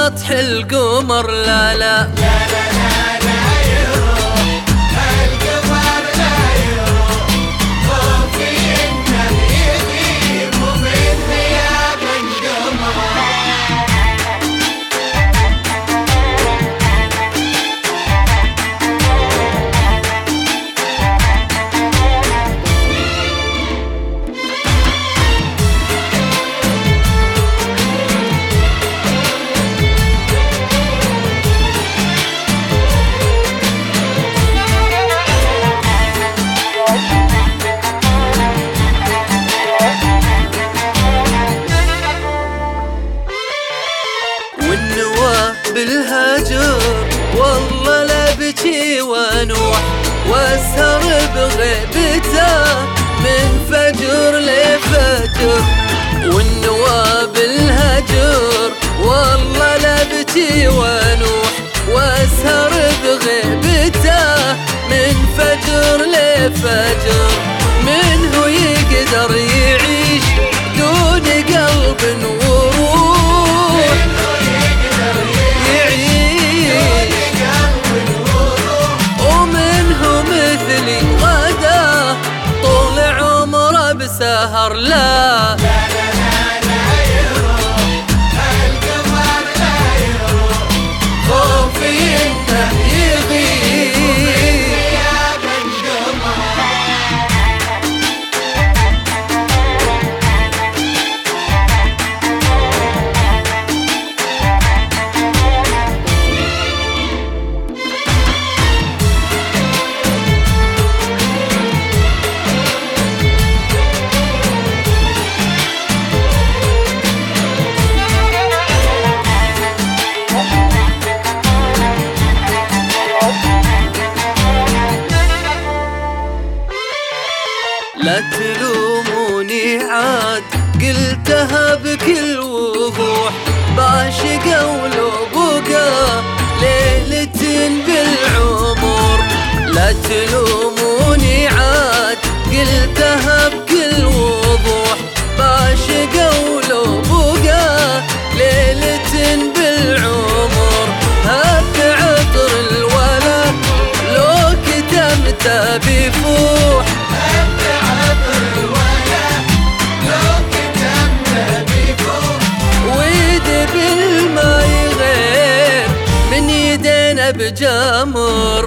سطح القمر لا لا بالهجر والله لا بجي وانوح واسهر بغيبته من فجر لفجر. والنوى بالهجر والله لا بجي وانوح واسهر بغيبته من فجر لفجر. منه يقدر يعيش دون قلب وروح سهر لا يروح القمر لا يروح خوفي انه يغيب غياب القمر. لا تلوموني عاد قلتها بكل وضوح بعشق ولو بقى ليلة بالعمر. لا تلوموني عاد قلتها بكل وضوح بعشق ولو بقى ليلة بالعمر. هات عطر الولا لو كتمته بفوح بجمر